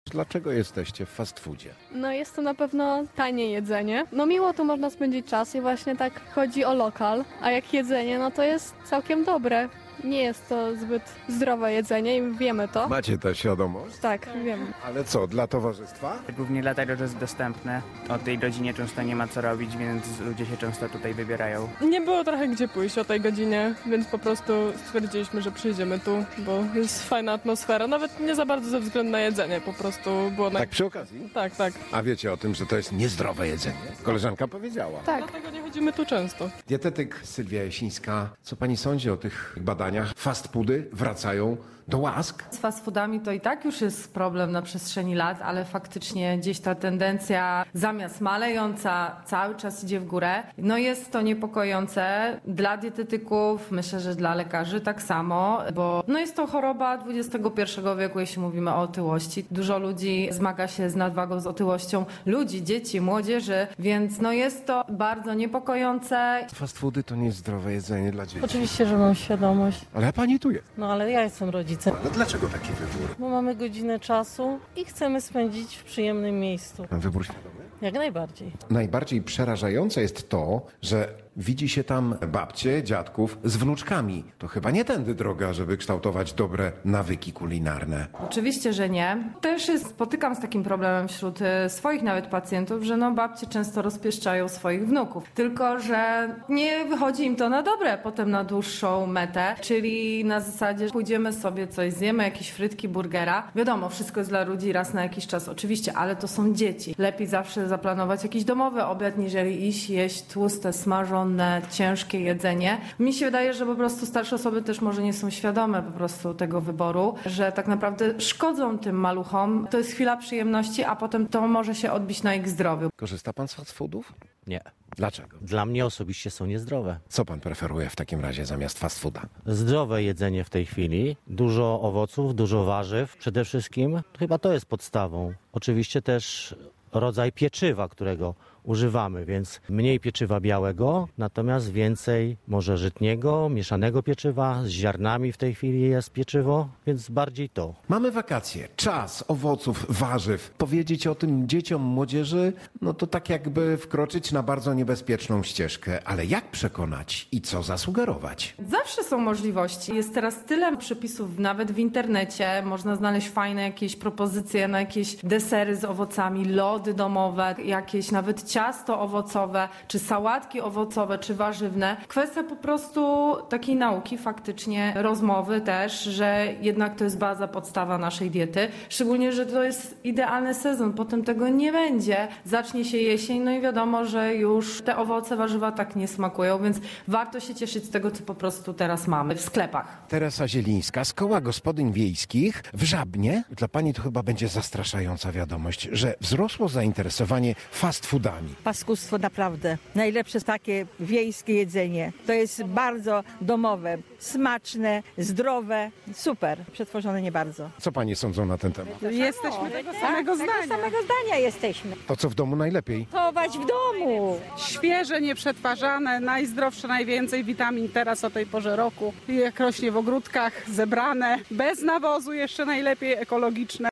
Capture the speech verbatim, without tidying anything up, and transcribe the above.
Dlaczego jesteście w fast foodzie? No jest to na pewno tanie jedzenie. No miło tu można spędzić czas i właśnie tak chodzi o lokal, a jak jedzenie, no to jest całkiem dobre. Nie jest to zbyt zdrowe jedzenie i wiemy to. Macie tę świadomość? Tak, wiemy. Ale co, dla towarzystwa? Głównie dlatego, że jest dostępne. O tej godzinie często nie ma co robić, więc ludzie się często tutaj wybierają. Nie było trochę gdzie pójść o tej godzinie, więc po prostu stwierdziliśmy, że przyjdziemy tu, bo jest fajna atmosfera. Nawet nie za bardzo ze względu na jedzenie, po prostu było na... Tak przy okazji? Tak, tak. A wiecie o tym, że to jest niezdrowe jedzenie? Koleżanka powiedziała. Tak. Dlatego nie chodzimy tu często. Dietetyk Sylwia Jasińska, co pani sądzi o tych badaniach? Fast foody wracają do łask? Z fast foodami to i tak już jest problem na przestrzeni lat, ale faktycznie gdzieś ta tendencja zamiast malejąca cały czas idzie w górę. No jest to niepokojące dla dietetyków, myślę, że dla lekarzy tak samo, bo no jest to choroba dwudziestego pierwszego wieku, jeśli mówimy o otyłości. Dużo ludzi zmaga się z nadwagą, z otyłością ludzi, dzieci, młodzieży, więc no jest to bardzo niepokojące. Fast foody to niezdrowe jedzenie dla dzieci. Oczywiście, że mam świadomość. Ale pani tu jest. No ale ja jestem rodzicem. Ale dlaczego taki wybór? Bo mamy godzinę czasu i chcemy spędzić w przyjemnym miejscu. Wybór świadomy? Jak najbardziej. Najbardziej przerażające jest to, że widzi się tam babcie, dziadków z wnuczkami. To chyba nie tędy droga, żeby kształtować dobre nawyki kulinarne. Oczywiście, że nie. Też jest, spotykam z takim problemem wśród e, swoich nawet pacjentów, że no babcie często rozpieszczają swoich wnuków. Tylko, że nie wychodzi im to na dobre potem na dłuższą metę, czyli na zasadzie pójdziemy sobie coś, zjemy jakieś frytki, burgera. Wiadomo, wszystko jest dla ludzi raz na jakiś czas oczywiście, ale to są dzieci. Lepiej zawsze zaplanować jakiś domowy obiad, niżeli iść jeść tłuste, smażone, ciężkie jedzenie. Mi się wydaje, że po prostu starsze osoby też może nie są świadome po prostu tego wyboru, że tak naprawdę szkodzą tym maluchom. To jest chwila przyjemności, a potem to może się odbić na ich zdrowiu. Korzysta pan z fast foodów? Nie. Dlaczego? Dla mnie osobiście są niezdrowe. Co pan preferuje w takim razie zamiast fast fooda? Zdrowe jedzenie w tej chwili, dużo owoców, dużo warzyw przede wszystkim. Chyba to jest podstawą. Oczywiście też rodzaj pieczywa, którego używamy, więc mniej pieczywa białego, natomiast więcej może żytniego, mieszanego pieczywa, z ziarnami w tej chwili jest pieczywo, więc bardziej to. Mamy wakacje, czas owoców, warzyw. Powiedzieć o tym dzieciom, młodzieży, no to tak jakby wkroczyć na bardzo niebezpieczną ścieżkę. Ale jak przekonać i co zasugerować? Zawsze są możliwości. Jest teraz tyle przepisów, nawet w internecie. Można znaleźć fajne jakieś propozycje na jakieś desery z owocami, lody domowe, jakieś nawet ciasto owocowe, czy sałatki owocowe, czy warzywne. Kwestia po prostu takiej nauki, faktycznie rozmowy też, że jednak to jest baza, podstawa naszej diety. Szczególnie, że to jest idealny sezon, potem tego nie będzie. Zacznie się jesień, no i wiadomo, że już te owoce, warzywa tak nie smakują, więc warto się cieszyć z tego, co po prostu teraz mamy w sklepach. Teresa Zielińska z Koła Gospodyń Wiejskich w Żabnie. Dla pani to chyba będzie zastraszająca wiadomość, że wzrosło zainteresowanie fast foodami. Paskustwo naprawdę. Najlepsze takie wiejskie jedzenie. To jest bardzo domowe, smaczne, zdrowe, super. Przetworzone nie bardzo. Co panie sądzą na ten temat? Jesteśmy tego samego zdania. Tego samego zdania jesteśmy. To co w domu najlepiej? Chować w domu. Świeże, nieprzetwarzane, najzdrowsze, najwięcej witamin teraz o tej porze roku. Jak rośnie w ogródkach, zebrane, bez nawozu jeszcze najlepiej, ekologiczne.